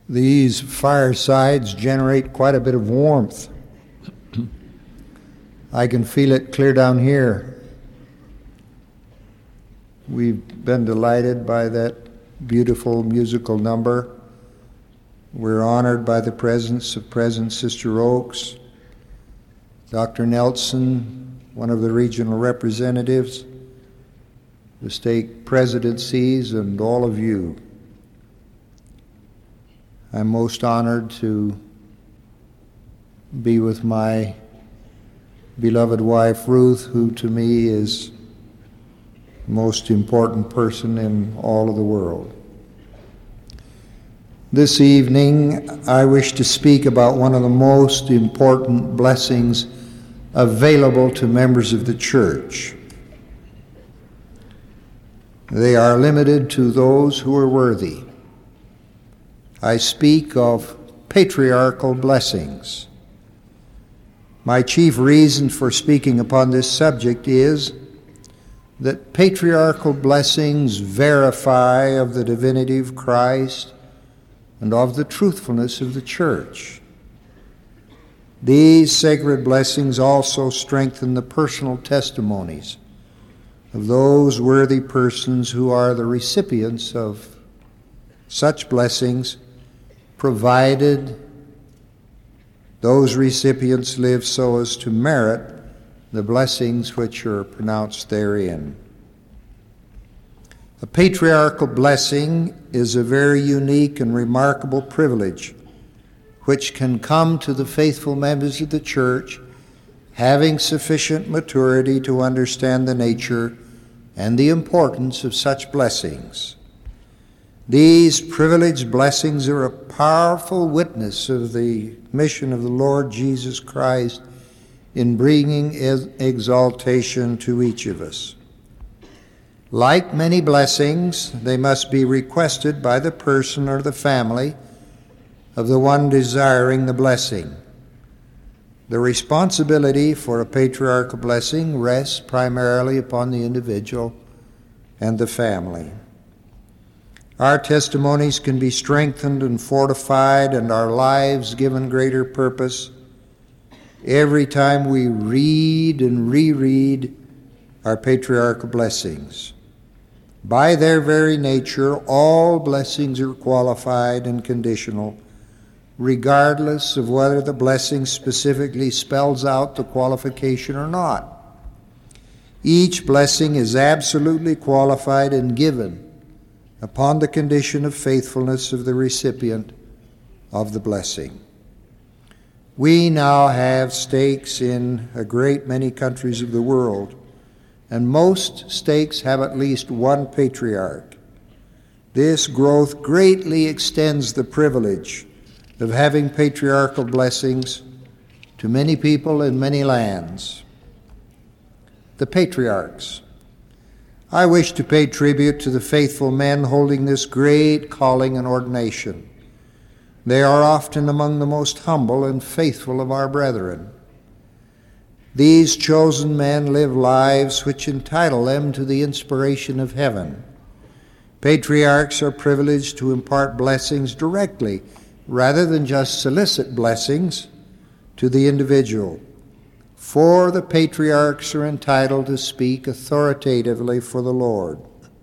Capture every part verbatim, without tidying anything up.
These firesides generate quite a bit of warmth. I can feel it clear down here. We've been delighted by that beautiful musical number. We're honored by the presence of President Sister Oakes, Doctor Nelson, one of the regional representatives, the stake presidencies, and all of you. I'm most honored to be with my beloved wife, Ruth, who to me is the most important person in all of the world. This evening, I wish to speak about one of the most important blessings available to members of the church. They are limited to those who are worthy. I speak of patriarchal blessings. My chief reason for speaking upon this subject is that patriarchal blessings verify of the divinity of Christ and of the truthfulness of the church. These sacred blessings also strengthen the personal testimonies of those worthy persons who are the recipients of such blessings, provided those recipients live so as to merit the blessings which are pronounced therein. A patriarchal blessing is a very unique and remarkable privilege which can come to the faithful members of the church having sufficient maturity to understand the nature and the importance of such blessings. These privileged blessings are a powerful witness of the mission of the Lord Jesus Christ in bringing exaltation to each of us. Like many blessings, they must be requested by the person or the family of the one desiring the blessing. The responsibility for a patriarchal blessing rests primarily upon the individual and the family. Our testimonies can be strengthened and fortified and our lives given greater purpose every time we read and reread our patriarchal blessings. By their very nature, all blessings are qualified and conditional, regardless of whether the blessing specifically spells out the qualification or not. Each blessing is absolutely qualified and given upon the condition of faithfulness of the recipient of the blessing. We now have stakes in a great many countries of the world, and most stakes have at least one patriarch. This growth greatly extends the privilege of having patriarchal blessings to many people in many lands. The patriarchs. I wish to pay tribute to the faithful men holding this great calling and ordination. They are often among the most humble and faithful of our brethren. These chosen men live lives which entitle them to the inspiration of heaven. Patriarchs are privileged to impart blessings directly, rather than just solicit blessings to the individual. For the patriarchs are entitled to speak authoritatively for the Lord.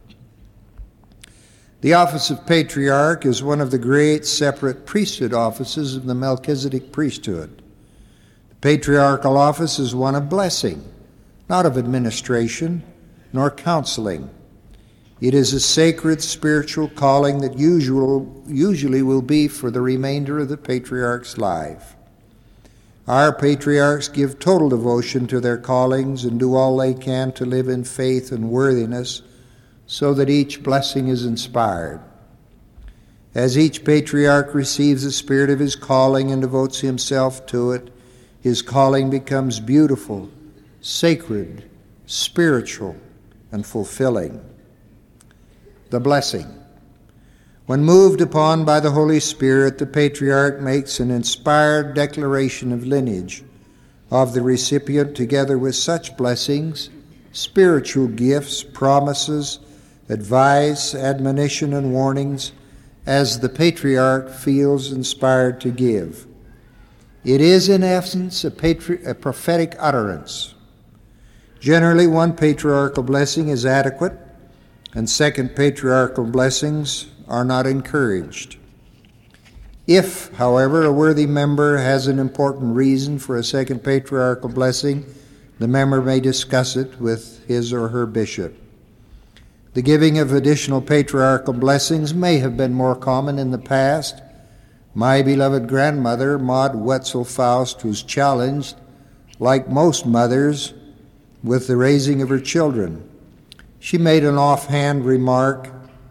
The office of patriarch is one of the great separate priesthood offices of the Melchizedek priesthood. The patriarchal office is one of blessing, not of administration nor counseling. It is a sacred spiritual calling that usual, usually will be for the remainder of the patriarch's life. Our patriarchs give total devotion to their callings and do all they can to live in faith and worthiness so that each blessing is inspired. As each patriarch receives the spirit of his calling and devotes himself to it, his calling becomes beautiful, sacred, spiritual, and fulfilling. The blessing. When moved upon by the Holy Spirit, the patriarch makes an inspired declaration of lineage of the recipient together with such blessings, spiritual gifts, promises, advice, admonition, and warnings as the patriarch feels inspired to give. It is, in essence, a, patri- a prophetic utterance. Generally, one patriarchal blessing is adequate, and second patriarchal blessings are not encouraged. If, however, a worthy member has an important reason for a second patriarchal blessing, the member may discuss it with his or her bishop. The giving of additional patriarchal blessings may have been more common in the past. My beloved grandmother, Maud Wetzel Faust, was challenged, like most mothers, with the raising of her children. She made an offhand remark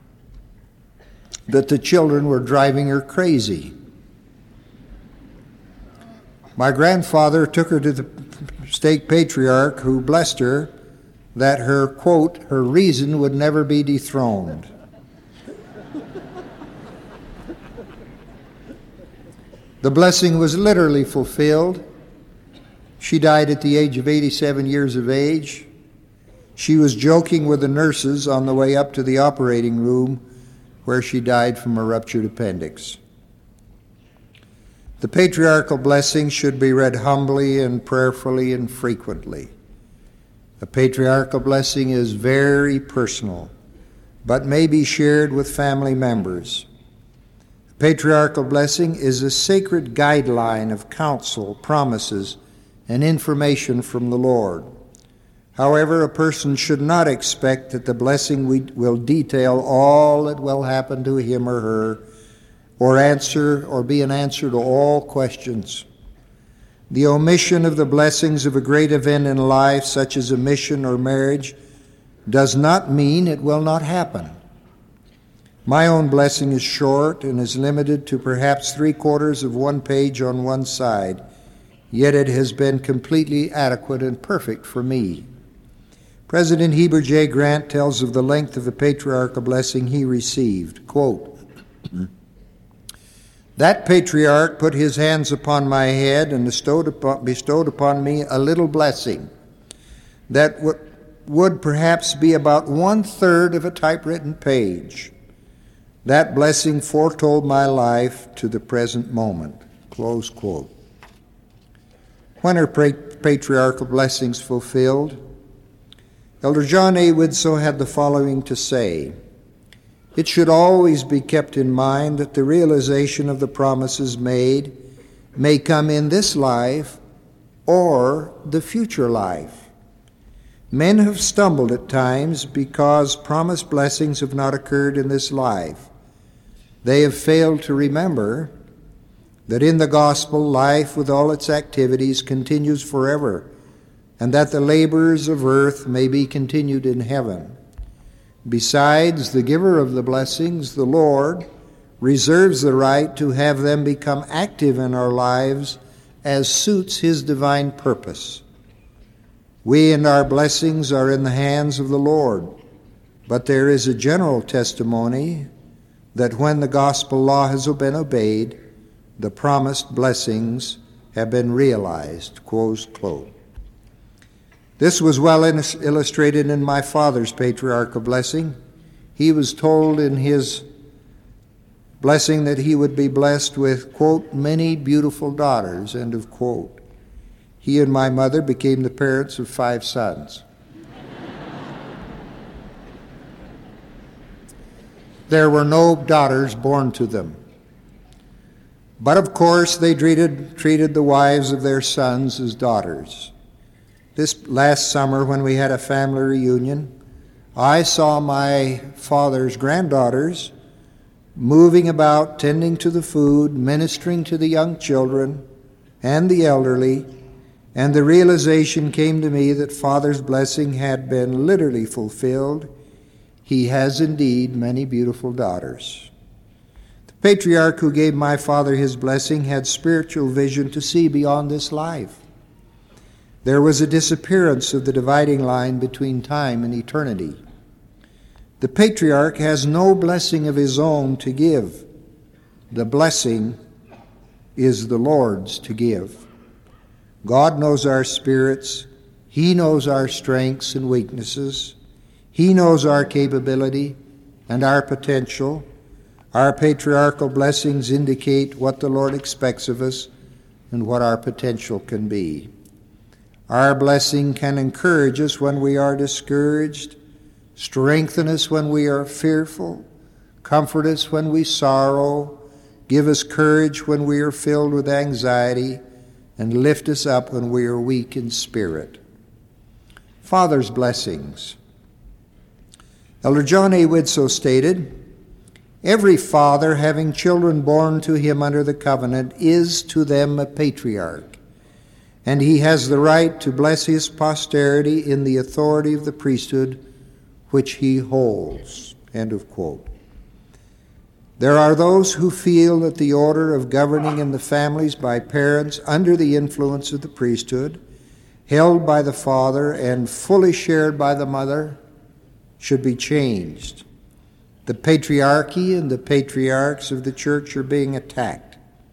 that the children were driving her crazy. My grandfather took her to the stake patriarch, who blessed her that her, quote, her reason would never be dethroned. The blessing was literally fulfilled. She died at the age of eighty-seven years of age. She was joking with the nurses on the way up to the operating room, where she died from a ruptured appendix. The patriarchal blessing should be read humbly and prayerfully and frequently. A patriarchal blessing is very personal, but may be shared with family members. A patriarchal blessing is a sacred guideline of counsel, promises, and information from the Lord. However, a person should not expect that the blessing will detail all that will happen to him or her, or answer or be an answer to all questions. The omission of the blessings of a great event in life, such as a mission or marriage, does not mean it will not happen. My own blessing is short and is limited to perhaps three quarters of one page on one side, yet it has been completely adequate and perfect for me. President Heber J. Grant tells of the length of the patriarchal blessing he received. Quote, "That patriarch put his hands upon my head and bestowed upon, bestowed upon me a little blessing that w- would perhaps be about one-third of a typewritten page. That blessing foretold my life to the present moment." Close quote. When are patriarchal blessings fulfilled? Elder John A. Widtsoe had the following to say: "It should always be kept in mind that the realization of the promises made may come in this life or the future life. Men have stumbled at times because promised blessings have not occurred in this life. They have failed to remember that in the gospel, life with all its activities continues forever, and that the labors of earth may be continued in heaven. Besides, the giver of the blessings, the Lord, reserves the right to have them become active in our lives as suits his divine purpose. We and our blessings are in the hands of the Lord, but there is a general testimony that when the gospel law has been obeyed, the promised blessings have been realized." Close quote. This was well illustrated in my father's patriarchal blessing. He was told in his blessing that he would be blessed with, quote, "many beautiful daughters," end of quote. He and my mother became the parents of five sons. There were no daughters born to them. But of course, they treated, treated the wives of their sons as daughters. This last summer, when we had a family reunion, I saw my father's granddaughters moving about, tending to the food, ministering to the young children and the elderly, and the realization came to me that Father's blessing had been literally fulfilled. He has indeed many beautiful daughters. The patriarch who gave my father his blessing had spiritual vision to see beyond this life. There was a disappearance of the dividing line between time and eternity. The patriarch has no blessing of his own to give. The blessing is the Lord's to give. God knows our spirits. He knows our strengths and weaknesses. He knows our capability and our potential, Our patriarchal blessings indicate what the Lord expects of us and what our potential can be. Our blessing can encourage us when we are discouraged, strengthen us when we are fearful, comfort us when we sorrow, give us courage when we are filled with anxiety, and lift us up when we are weak in spirit. Father's blessings. Elder John A. Widtsoe stated, "Every father having children born to him under the covenant is to them a patriarch, and he has the right to bless his posterity in the authority of the priesthood which he holds." End of quote. There are those who feel that the order of governing in the families by parents under the influence of the priesthood, held by the father and fully shared by the mother, should be changed. The patriarchy and the patriarchs of the church are being attacked.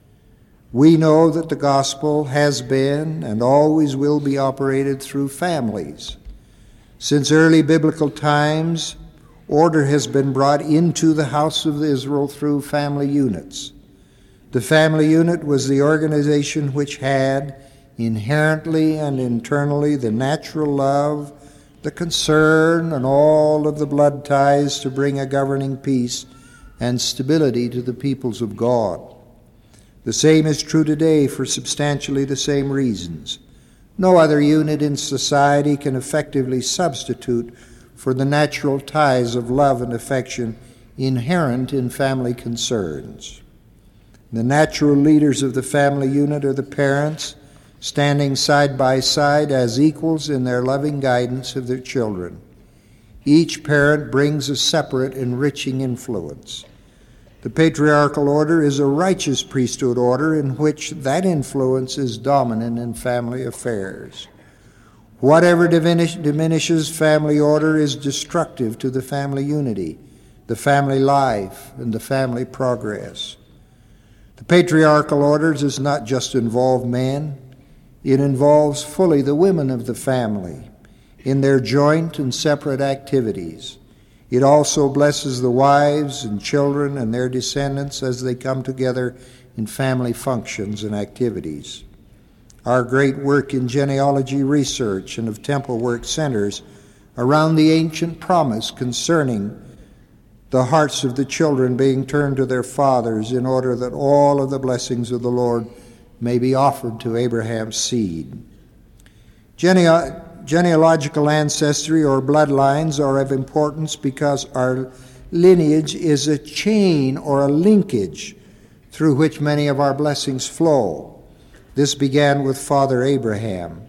We know that the gospel has been and always will be operated through families. Since early biblical times, order has been brought into the house of Israel through family units. The family unit was the organization which had inherently and internally the natural love, the concern, and all of the blood ties to bring a governing peace and stability to the peoples of God. The same is true today for substantially the same reasons. No other unit in society can effectively substitute for the natural ties of love and affection inherent in family concerns. The natural leaders of the family unit are the parents, standing side by side as equals in their loving guidance of their children. Each parent brings a separate, enriching influence. The patriarchal order is a righteous priesthood order in which that influence is dominant in family affairs. Whatever diminish, diminishes family order is destructive to the family unity, the family life, and the family progress. The patriarchal order does not just involve men, it involves fully the women of the family in their joint and separate activities. It also blesses the wives and children and their descendants as they come together in family functions and activities. Our great work in genealogy research and of temple work centers around the ancient promise concerning the hearts of the children being turned to their fathers in order that all of the blessings of the Lord may be offered to Abraham's seed. Genea- genealogical ancestry or bloodlines are of importance because our lineage is a chain or a linkage through which many of our blessings flow. This began with Father Abraham.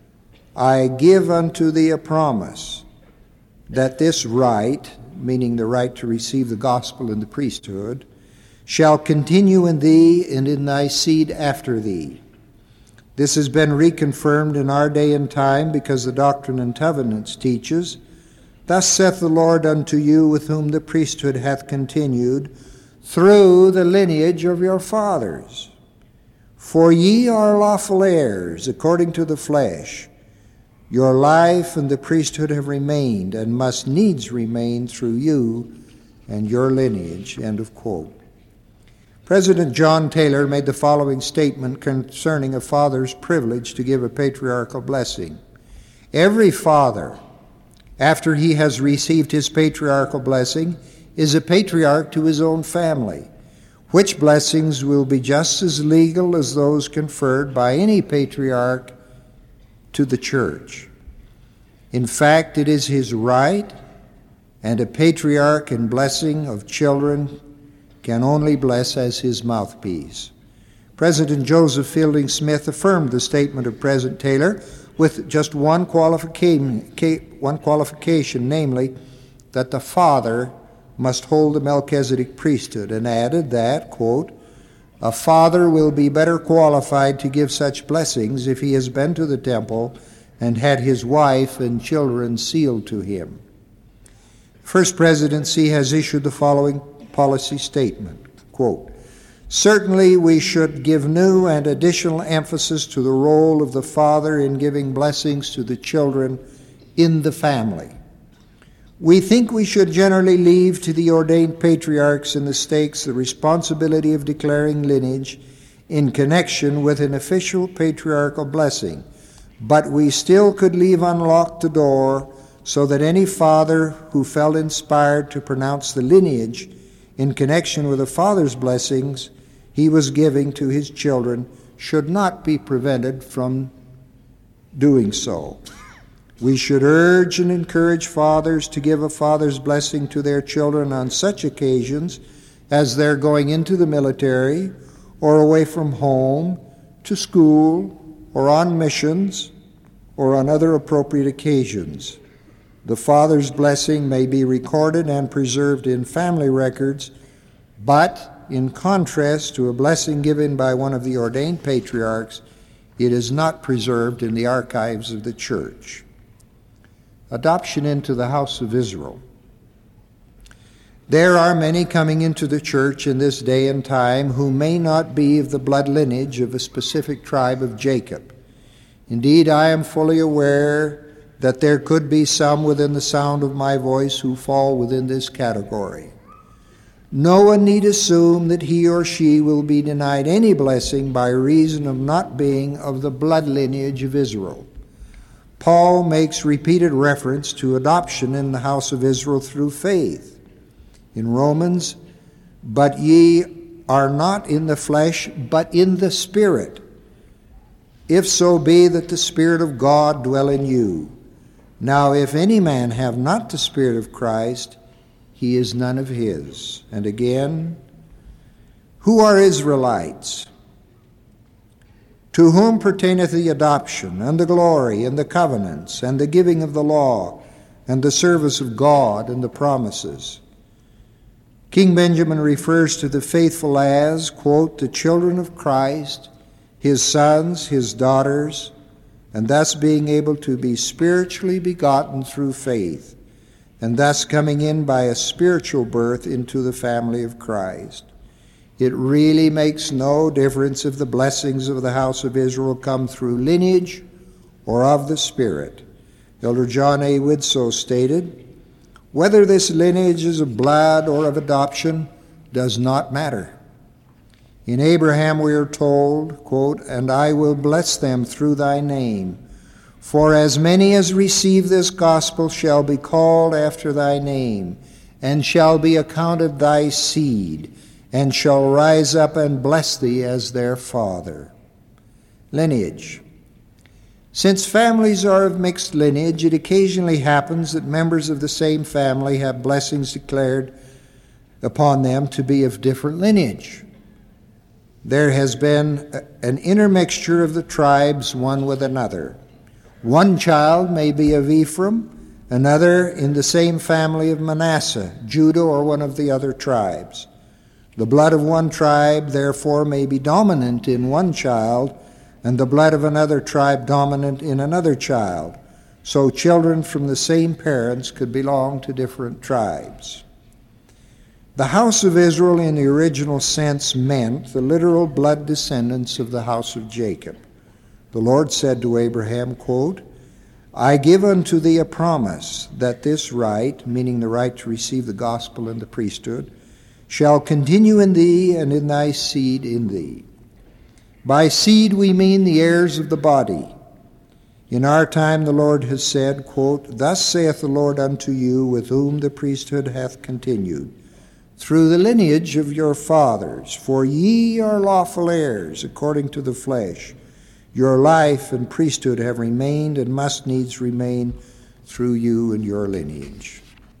"I give unto thee a promise that this right," meaning the right to receive the gospel and the priesthood, "shall continue in thee and in thy seed after thee." This has been reconfirmed in our day and time because the Doctrine and Covenants teaches, "Thus saith the Lord unto you, with whom the priesthood hath continued, through the lineage of your fathers. For ye are lawful heirs, according to the flesh. Your life and the priesthood have remained, and must needs remain through you and your lineage." End of quote. President John Taylor made the following statement concerning a father's privilege to give a patriarchal blessing. "Every father, after he has received his patriarchal blessing, is a patriarch to his own family, which blessings will be just as legal as those conferred by any patriarch to the church. In fact, it is his right, and a patriarch in blessing of children can only bless as his mouthpiece." President Joseph Fielding Smith affirmed the statement of President Taylor with just one qualification, one qualification, namely that the father must hold the Melchizedek priesthood, and added that, quote, "A father will be better qualified to give such blessings if he has been to the temple and had his wife and children sealed to him." First Presidency has issued the following policy statement, quote, "Certainly we should give new and additional emphasis to the role of the father in giving blessings to the children in the family. We think we should generally leave to the ordained patriarchs in the stakes the responsibility of declaring lineage in connection with an official patriarchal blessing, but we still could leave unlocked the door so that any father who felt inspired to pronounce the lineage in connection with a father's blessings he was giving to his children should not be prevented from doing so. We should urge and encourage fathers to give a father's blessing to their children on such occasions as they're going into the military or away from home, to school, or on missions, or on other appropriate occasions. The father's blessing may be recorded and preserved in family records, but in contrast to a blessing given by one of the ordained patriarchs, it is not preserved in the archives of the church. Adoption into the house of Israel. There are many coming into the church in this day and time who may not be of the blood lineage of a specific tribe of Jacob. Indeed, I am fully aware that there could be some within the sound of my voice who fall within this category. No one need assume that he or she will be denied any blessing by reason of not being of the blood lineage of Israel. Paul makes repeated reference to adoption in the house of Israel through faith. In Romans, but ye are not in the flesh, but in the Spirit, if so be that the Spirit of God dwell in you. Now if any man have not the Spirit of Christ, he is none of his. And again, who are Israelites? To whom pertaineth the adoption, and the glory, and the covenants, and the giving of the law, and the service of God, and the promises? King Benjamin refers to the faithful as, quote, the children of Christ, his sons, his daughters, and thus being able to be spiritually begotten through faith, and thus coming in by a spiritual birth into the family of Christ. It really makes no difference if the blessings of the house of Israel come through lineage or of the Spirit. Elder John A. Widsoe stated, whether this lineage is of blood or of adoption does not matter. In Abraham we are told, quote, and I will bless them through thy name, for as many as receive this gospel shall be called after thy name, and shall be accounted thy seed, and shall rise up and bless thee as their father. Lineage. Since families are of mixed lineage, it occasionally happens that members of the same family have blessings declared upon them to be of different lineage. There has been an intermixture of the tribes one with another. One child may be of Ephraim, another in the same family of Manasseh, Judah, or one of the other tribes. The blood of one tribe, therefore, may be dominant in one child, and the blood of another tribe dominant in another child. So children from the same parents could belong to different tribes. The house of Israel in the original sense meant the literal blood descendants of the house of Jacob. The Lord said to Abraham, quote, I give unto thee a promise that this right, meaning the right to receive the gospel and the priesthood, shall continue in thee and in thy seed in thee. By seed we mean the heirs of the body. In our time the Lord has said, quote, thus saith the Lord unto you, with whom the priesthood hath continued, through the lineage of your fathers, for ye are lawful heirs according to the flesh. Your life and priesthood have remained and must needs remain through you and your lineage.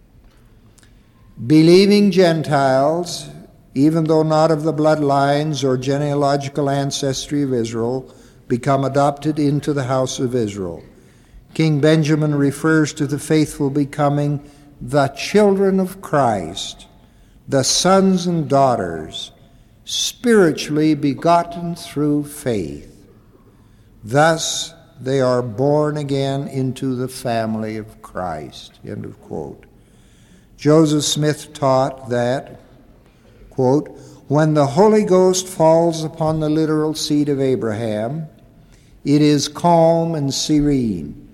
Believing Gentiles, even though not of the bloodlines or genealogical ancestry of Israel, become adopted into the house of Israel. King Benjamin refers to the faithful becoming the children of Christ, the sons and daughters, spiritually begotten through faith. Thus they are born again into the family of Christ. End of quote. Joseph Smith taught that, quote, when the Holy Ghost falls upon the literal seed of Abraham, it is calm and serene.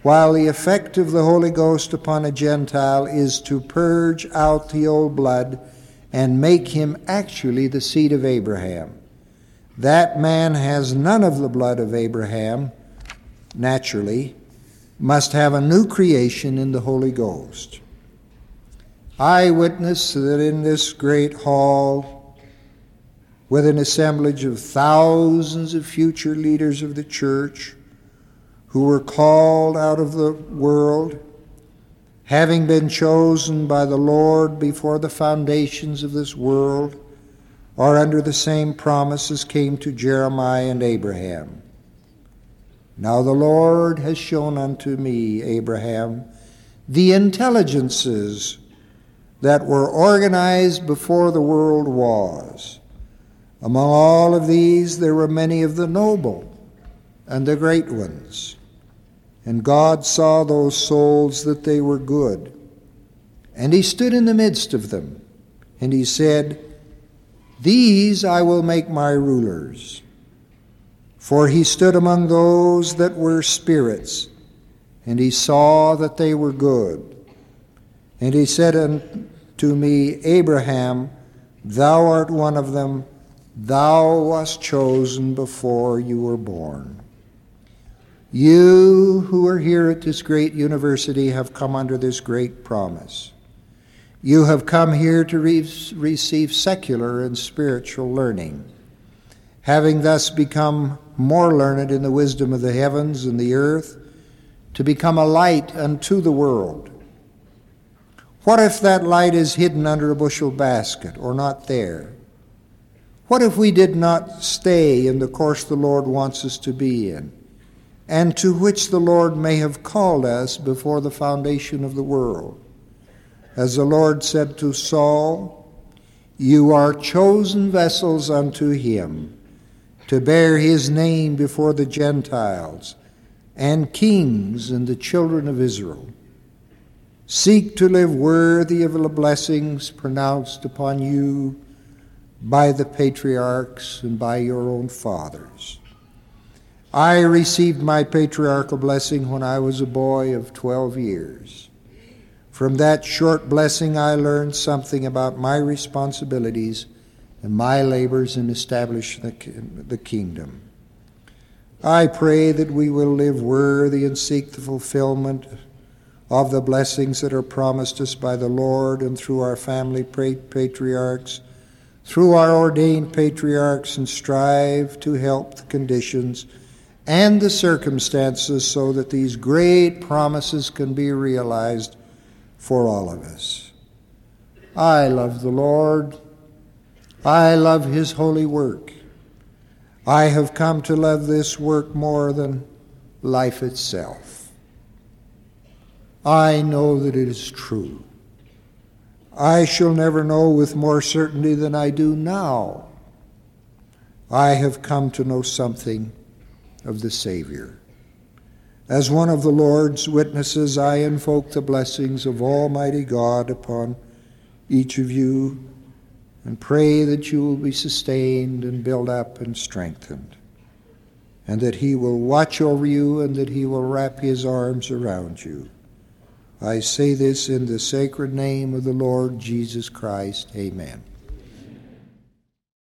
while the effect of the Holy Ghost upon a Gentile is to purge out the old blood and make him actually the seed of Abraham. That man has none of the blood of Abraham, naturally, must have a new creation in the Holy Ghost. I witness that in this great hall, with an assemblage of thousands of future leaders of the church who were called out of the world, having been chosen by the Lord before the foundations of this world, or under the same promises came to Jeremiah and Abraham. Now the Lord has shown unto me, Abraham, the intelligences that were organized before the world was. Among all of these there were many of the noble and the great ones. And God saw those souls that they were good. And he stood in the midst of them, and he said, These I will make my rulers. For he stood among those that were spirits, and he saw that they were good. And he said unto me, Abraham, thou art one of them, thou wast chosen before you were born. You who are here at this great university have come under this great promise. You have come here to re- receive secular and spiritual learning, having thus become more learned in the wisdom of the heavens and the earth, to become a light unto the world. What if that light is hidden under a bushel basket or not there? What if we did not stay in the course the Lord wants us to be in, and to which the Lord may have called us before the foundation of the world? As the Lord said to Saul, You are chosen vessels unto him, to bear his name before the Gentiles, and kings and the children of Israel. Seek to live worthy of the blessings pronounced upon you by the patriarchs and by your own fathers. I received my patriarchal blessing when I was a boy of twelve years. From that short blessing I learned something about my responsibilities and my labors in establishing the kingdom. I pray that we will live worthy and seek the fulfillment of the blessings that are promised us by the Lord and through our family patriarchs, through our ordained patriarchs, and strive to help the conditions and the circumstances so that these great promises can be realized for all of us. I love the Lord. I love his holy work. I have come to love this work more than life itself. I know that it is true. I shall never know with more certainty than I do now. I have come to know something of the Savior. As one of the Lord's witnesses, I invoke the blessings of Almighty God upon each of you and pray that you will be sustained and built up and strengthened, and that he will watch over you and that he will wrap his arms around you. I say this in the sacred name of the Lord Jesus Christ. Amen.